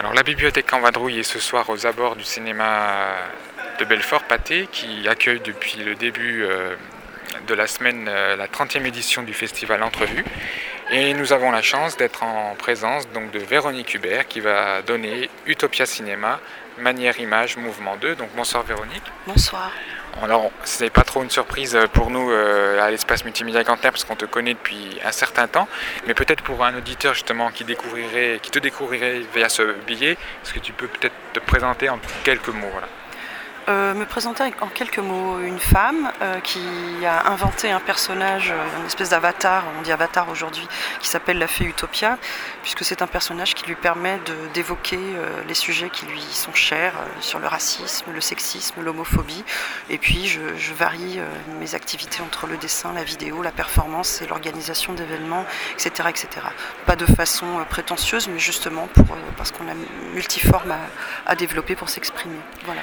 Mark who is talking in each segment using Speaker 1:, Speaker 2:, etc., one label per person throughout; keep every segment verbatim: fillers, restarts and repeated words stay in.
Speaker 1: Alors la bibliothèque en Vadrouille est ce soir aux abords du cinéma de Belfort-Pâté qui accueille depuis le début euh, de la semaine euh, la trentième édition du festival Entrevue. Et nous avons la chance d'être en présence donc, de Véronique Hubert qui va donner Utopia Cinéma, Manière Image, Mouvement deux. Donc bonsoir Véronique.
Speaker 2: Bonsoir.
Speaker 1: Alors, ce n'est pas trop une surprise pour nous euh, à l'espace multimédia Quentin parce qu'on te connaît depuis un certain temps, mais peut-être pour un auditeur justement qui, découvrirait, qui te découvrirait via ce billet, est-ce que tu peux peut-être te présenter en quelques mots voilà.
Speaker 2: Euh, me présenter en quelques mots, une femme euh, qui a inventé un personnage, une espèce d'avatar, on dit avatar aujourd'hui, qui s'appelle la fée Utopia, puisque c'est un personnage qui lui permet de, d'évoquer euh, les sujets qui lui sont chers, euh, sur le racisme, le sexisme, l'homophobie, et puis je, je varie euh, mes activités entre le dessin, la vidéo, la performance et l'organisation d'événements, et cetera, et cetera. Pas de façon euh, prétentieuse, mais justement pour, euh, parce qu'on a multiforme à, à développer pour s'exprimer. Voilà.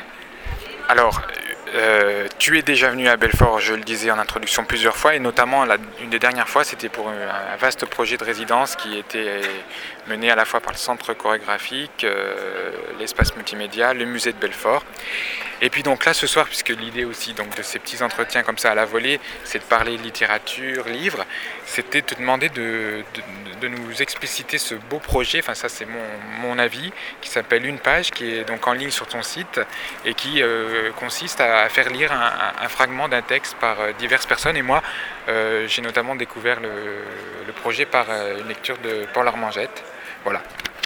Speaker 1: Alors, euh, tu es déjà venu à Belfort, je le disais en introduction plusieurs fois, et notamment la, une des dernières fois, c'était pour un, un vaste projet de résidence qui était mené à la fois par le centre chorégraphique, euh, l'espace multimédia, le musée de Belfort. Et puis donc là, ce soir, puisque l'idée aussi donc, de ces petits entretiens comme ça à la volée, c'est de parler littérature, livres, c'était de te demander de, de, de nous expliciter ce beau projet, enfin ça c'est mon, mon avis, qui s'appelle Une page, qui est donc en ligne sur ton site et qui euh, consiste à faire lire un, un fragment d'un texte par diverses personnes. Et moi, euh, j'ai notamment découvert le, le projet par une lecture de Paul Armangette. Voilà.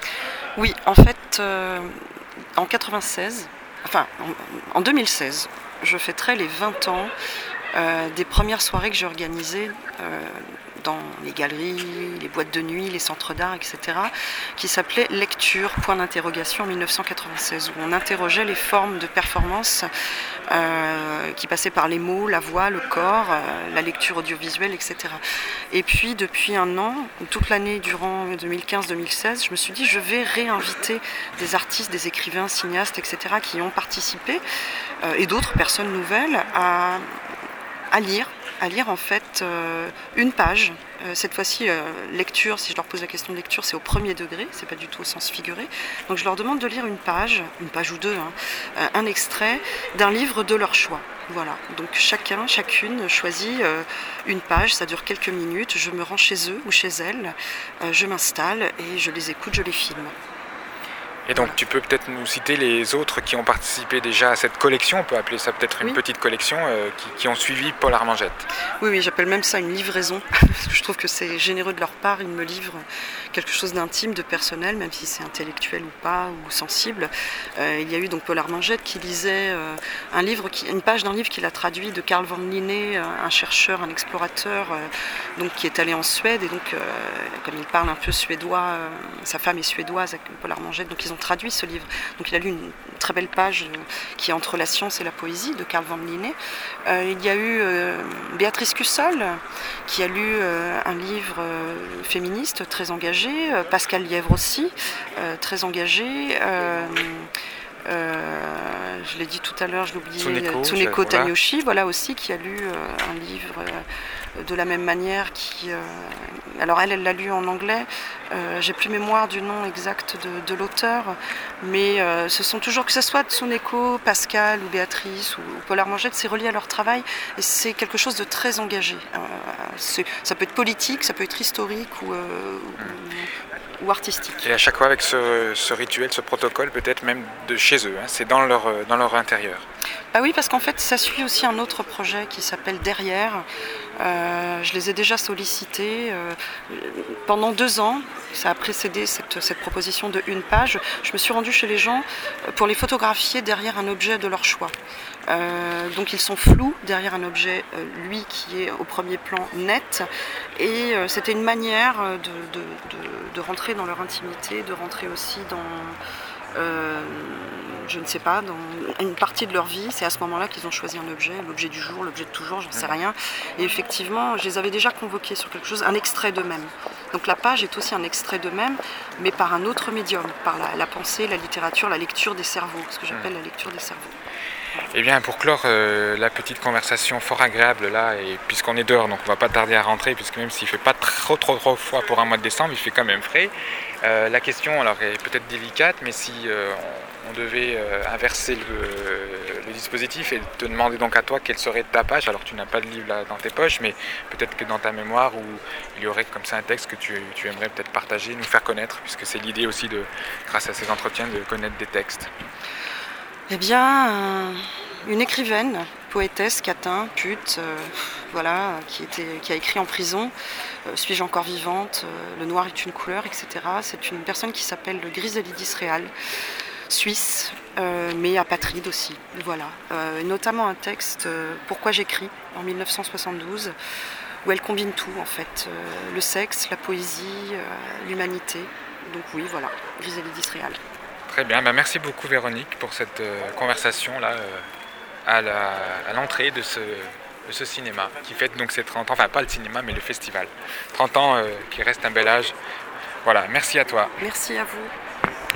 Speaker 2: Oui, en fait, euh, en quatre-vingt-seize, enfin en, en deux mille seize, je fêterai les vingt ans euh, des premières soirées que j'ai organisées euh, dans les galeries, les boîtes de nuit, les centres d'art, et cetera, qui s'appelait Lecture, point d'interrogation en mille neuf cent quatre-vingt-seize, où on interrogeait les formes de performance euh, qui passaient par les mots, la voix, le corps, euh, la lecture audiovisuelle, et cetera. Et puis depuis un an, toute l'année durant deux mille quinze deux mille seize, je me suis dit je vais réinviter des artistes, des écrivains, cinéastes, et cetera, qui y ont participé, euh, et d'autres personnes nouvelles, à, à lire. à lire en fait euh, une page. Euh, cette fois-ci, euh, lecture, si je leur pose la question de lecture, c'est au premier degré, c'est pas du tout au sens figuré. Donc je leur demande de lire une page, une page ou deux, hein, euh, un extrait d'un livre de leur choix. Voilà, donc chacun, chacune choisit euh, une page, ça dure quelques minutes, je me rends chez eux ou chez elles, euh, je m'installe et je les écoute, je les filme.
Speaker 1: Et donc tu peux peut-être nous citer les autres qui ont participé déjà à cette collection, on peut appeler ça peut-être une oui. petite collection, euh, qui, qui ont suivi Paul Armangette.
Speaker 2: Oui, oui, j'appelle même ça une livraison, parce que je trouve que c'est généreux de leur part, ils me livrent quelque chose d'intime, de personnel, même si c'est intellectuel ou pas, ou sensible. Euh, il y a eu donc Paul Armangette qui lisait euh, un livre, qui, une page d'un livre qu'il a traduit de Carl von Linné, un chercheur, un explorateur, euh, donc, qui est allé en Suède, et donc euh, comme il parle un peu suédois, euh, sa femme est suédoise, Paul Armangette, donc ils ont traduit ce livre. Donc il a lu une très belle page euh, qui est entre la science et la poésie de Carl von Linné. Euh, il y a eu euh, Béatrice Cussol qui a lu euh, un livre euh, féministe très engagé, euh, Pascal Lièvre aussi, euh, très engagé. Euh, Euh, je l'ai dit tout à l'heure, je l'ai oublié,
Speaker 1: Tsuneko,
Speaker 2: Tsuneko
Speaker 1: voilà.
Speaker 2: Tanyoshi, voilà aussi, qui a lu euh, un livre euh, de la même manière. Qui, euh, alors elle, elle l'a lu en anglais. Euh, j'ai plus mémoire du nom exact de, de l'auteur, mais euh, ce sont toujours, que ce soit Tsuneko, Pascal ou Béatrice ou, ou Paul Armangette, c'est relié à leur travail et c'est quelque chose de très engagé. Euh, c'est, ça peut être politique, ça peut être historique ou, euh, ou, ou artistique.
Speaker 1: Et à chaque fois avec ce, ce rituel, ce protocole, peut-être même de chez eux, hein, c'est dans leur, dans leur intérieur.
Speaker 2: Ah oui, parce qu'en fait, ça suit aussi un autre projet qui s'appelle Derrière. Euh, je les ai déjà sollicités euh, pendant deux ans. Ça a précédé cette, cette proposition de une page. Je me suis rendue chez les gens pour les photographier derrière un objet de leur choix. Euh, donc ils sont flous derrière un objet, euh, lui qui est au premier plan net. Et euh, c'était une manière de, de, de, de rentrer dans leur intimité, de rentrer aussi dans... Euh, je ne sais pas, dans une partie de leur vie, c'est à ce moment-là qu'ils ont choisi un objet, l'objet du jour, l'objet de toujours, j'en sais rien. Et effectivement, je les avais déjà convoqués sur quelque chose, un extrait d'eux-mêmes. Donc la page est aussi un extrait d'eux-mêmes, mais par un autre médium, par la, la pensée, la littérature, la lecture des cerveaux, ce que j'appelle la lecture des cerveaux.
Speaker 1: Eh bien, pour clore euh, la petite conversation fort agréable là, et puisqu'on est dehors, donc on va pas tarder à rentrer, puisque même s'il fait pas trop trop trop froid pour un mois de décembre, il fait quand même frais. Euh, la question alors est peut-être délicate, mais si euh, on, on devait euh, inverser le, le dispositif et te demander donc à toi quelle serait ta page, alors tu n'as pas de livre là dans tes poches, mais peut-être que dans ta mémoire où il y aurait comme ça un texte que tu, tu aimerais peut-être partager, nous faire connaître, puisque c'est l'idée aussi de, grâce à ces entretiens, de connaître des textes.
Speaker 2: Eh bien, euh, une écrivaine, poétesse, catin, pute, euh, voilà, qui, était, qui a écrit en prison, euh, Suis-je encore vivante, euh, Le noir est une couleur, et cetera. C'est une personne qui s'appelle Griselidis Réal, suisse, euh, mais apatride aussi, voilà. Euh, et notamment un texte, euh, Pourquoi j'écris, en mille neuf cent soixante-douze, où elle combine tout, en fait, euh, le sexe, la poésie, euh, l'humanité. Donc oui, voilà, Griselidis Réal.
Speaker 1: Très bien, bah merci beaucoup Véronique pour cette euh, conversation là euh, à, la, à l'entrée de ce, de ce cinéma qui fête donc ses trente ans, enfin pas le cinéma mais le festival. trente ans euh, qui reste un bel âge. Voilà, merci à toi.
Speaker 2: Merci à vous.